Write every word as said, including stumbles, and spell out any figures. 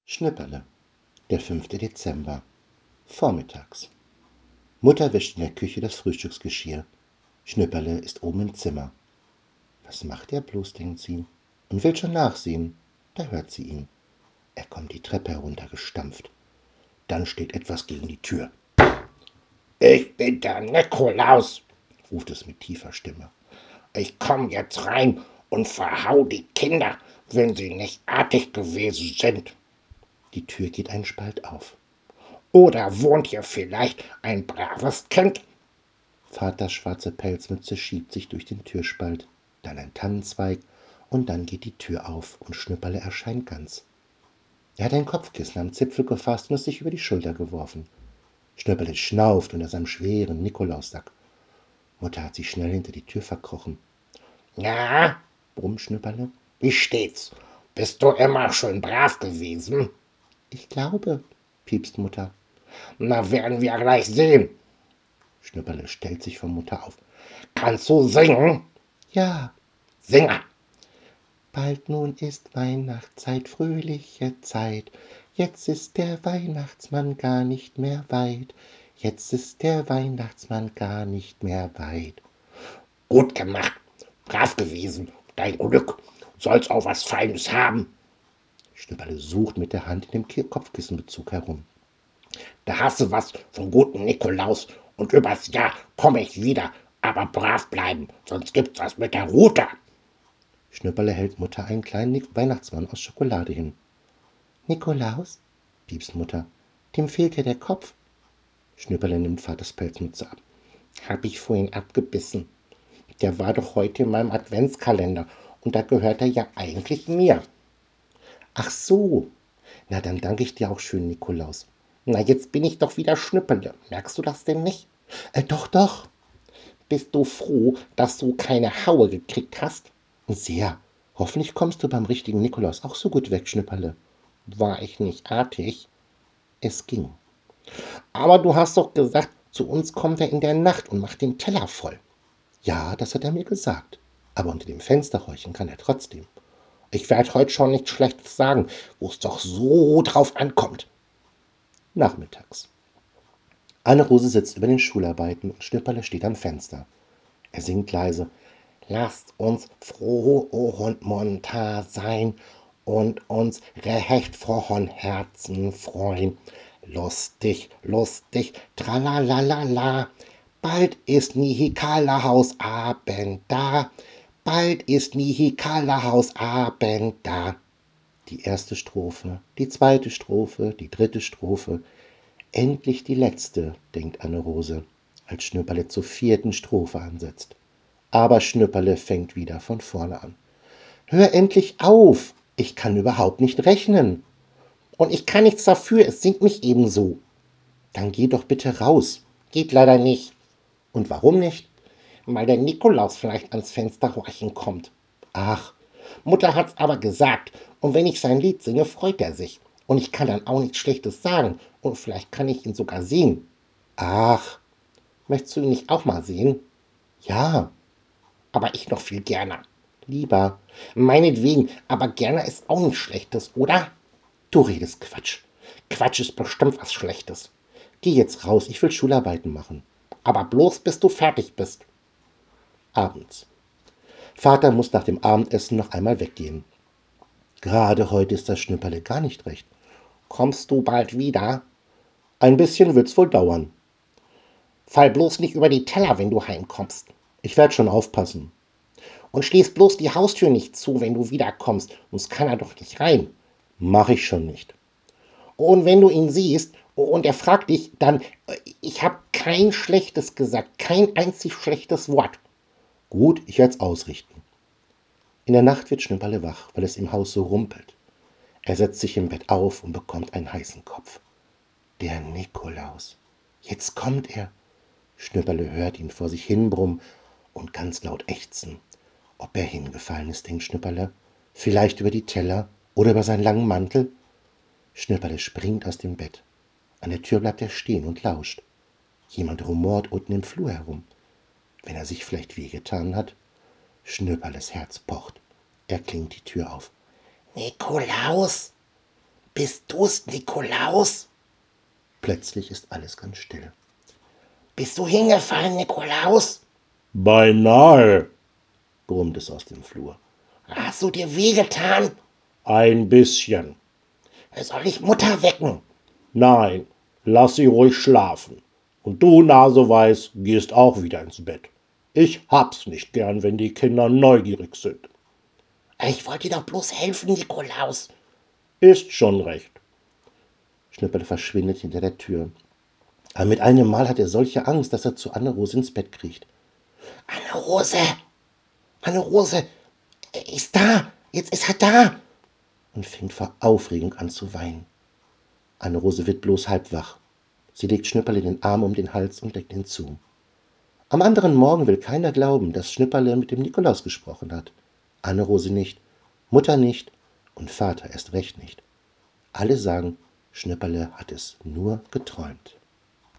Schnipperle, der fünfte Dezember, vormittags. Mutter wäscht in der Küche das Frühstücksgeschirr. Schnipperle ist oben im Zimmer. Was macht er bloß, denkt sie, und will schon nachsehen. Da hört sie ihn. Er kommt die Treppe heruntergestampft. Dann steht etwas gegen die Tür. Ich bin der Nikolaus, ruft es mit tiefer Stimme. ich komm jetzt rein und verhau die Kinder, wenn sie nicht artig gewesen sind. Die Tür geht einen Spalt auf. Oder wohnt hier vielleicht ein braves Kind? Vaters schwarze Pelzmütze schiebt sich durch den Türspalt, dann ein Tannenzweig, und dann geht die Tür auf und Schnipperle erscheint ganz. Er hat ein Kopfkissen am Zipfel gefasst und es sich über die Schulter geworfen. Schnipperle schnauft unter seinem schweren Nikolaussack. Mutter hat sich schnell hinter die Tür verkrochen. Na, brummt Schnipperle. wie steht's? Bist du immer schön brav gewesen? Ich glaube, piepst Mutter. Na, werden wir gleich sehen. Schnipperle stellt sich vor Mutter auf. Kannst du singen? Ja, Singer. bald nun ist Weihnachtszeit, fröhliche Zeit. Jetzt ist der Weihnachtsmann gar nicht mehr weit. Jetzt ist der Weihnachtsmann gar nicht mehr weit. Gut gemacht. Brav gewesen. Dein Glück. Soll's auch was Feines haben. Schnipperle sucht mit der Hand in dem Kopfkissenbezug herum. Da hast du was vom guten Nikolaus. Und übers Jahr komme ich wieder. Aber brav bleiben, sonst gibt's was mit der Rute. Schnipperle hält Mutter einen kleinen Weihnachtsmann aus Schokolade hin. Nikolaus, piepst Mutter, dem fehlt ja der Kopf. Schnipperle nimmt Vaters Pelzmütze ab. Hab ich vorhin abgebissen. Der war doch heute in meinem Adventskalender. Und da gehört er ja eigentlich mir. Ach so, na dann danke ich dir auch schön, Nikolaus. Na, jetzt bin ich doch wieder Schnipperle. Merkst du das denn nicht? Äh, doch, doch. Bist du froh, dass du keine Haue gekriegt hast? Sehr. Hoffentlich kommst du beim richtigen Nikolaus auch so gut weg, Schnipperle. War ich nicht artig? Es ging. Aber du hast doch gesagt, zu uns kommt er in der Nacht und macht den Teller voll. Ja, das hat er mir gesagt. Aber unter dem Fenster räuchern kann er trotzdem. Ich werde heute schon nichts Schlechtes sagen, wo es doch so drauf ankommt. Nachmittags. Anne-Rose sitzt über den Schularbeiten und Schnipperle steht am Fenster. Er singt leise. Lasst uns froh und munter sein und uns recht von Herzen freuen. Lustig, lustig, tralalala. Bald ist Nikolausabend da. Bald ist Nikolausabend da. Die erste Strophe, die zweite Strophe, die dritte Strophe. Endlich die letzte, denkt Anne-Rose, als Schnipperle zur vierten Strophe ansetzt. Aber Schnipperle fängt wieder von vorne an. Hör endlich auf! Ich kann überhaupt nicht rechnen. Und ich kann nichts dafür, es singt mich ebenso. Dann geh doch bitte raus. Geht leider nicht, Und warum nicht? weil der Nikolaus vielleicht ans Fenster horchen kommt. Ach, Mutter hat's aber gesagt, und wenn ich sein Lied singe, freut er sich. Und ich kann dann auch nichts Schlechtes sagen, und vielleicht kann ich ihn sogar sehen. ach, Möchtest du ihn nicht auch mal sehen? ja, Aber ich noch viel gerne. lieber. Meinetwegen, aber gerne ist auch nichts Schlechtes, oder? Du redest Quatsch. Quatsch ist bestimmt was Schlechtes. Geh jetzt raus, ich will Schularbeiten machen. Aber bloß bis du fertig bist. Abends. Vater muss nach dem Abendessen noch einmal weggehen. Gerade heute ist das Schnipperle gar nicht recht. Kommst du bald wieder? Ein bisschen wird's wohl dauern. Fall bloß nicht über die Teller, wenn du heimkommst. Ich werd schon aufpassen. Und schließ bloß die Haustür nicht zu, wenn du wiederkommst, sonst kann er doch nicht rein. Mach ich schon nicht. Und wenn du ihn siehst und er fragt dich, dann, äh, ich habe kein schlechtes gesagt, kein einzig schlechtes Wort. Gut, ich werd's ausrichten. In der Nacht wird Schnipperle wach, weil es im Haus so rumpelt. Er setzt sich im Bett auf und bekommt einen heißen Kopf. Der Nikolaus. Jetzt kommt er. Schnipperle hört ihn vor sich hinbrummen und ganz laut ächzen. Ob er hingefallen ist, denkt Schnipperle. Vielleicht über die Teller oder über seinen langen Mantel. Schnipperle springt aus dem Bett. An der Tür bleibt er stehen und lauscht. Jemand rumort unten im Flur herum. Wenn er sich vielleicht wehgetan hat? Schnipperles Herz pocht. Er klingt die Tür auf. Nikolaus? Bist du's, Nikolaus? Plötzlich ist alles ganz still. Bist du hingefallen, Nikolaus? Beinahe, brummt es aus dem Flur. Hast du dir wehgetan? Ein bisschen. Soll ich Mutter wecken? Nein, lass sie ruhig schlafen. Und du, Naseweiß, gehst auch wieder ins Bett. Ich hab's nicht gern, wenn die Kinder neugierig sind. Ich wollte dir doch bloß helfen, Nikolaus. Ist schon recht. Schnipperle verschwindet hinter der Tür. Aber mit einem Mal hat er solche Angst, dass er zu Anne-Rose ins Bett kriecht. Anne-Rose, Anne-Rose, ist da, jetzt ist er da. Und fängt vor Aufregung an zu weinen. Anne-Rose wird bloß halb wach. Sie legt Schnipperle den Arm um den Hals und deckt ihn zu. Am anderen Morgen will keiner glauben, dass Schnipperle mit dem Nikolaus gesprochen hat. Anne-Rose nicht, Mutter nicht und Vater erst recht nicht. Alle sagen, Schnipperle hat es nur geträumt.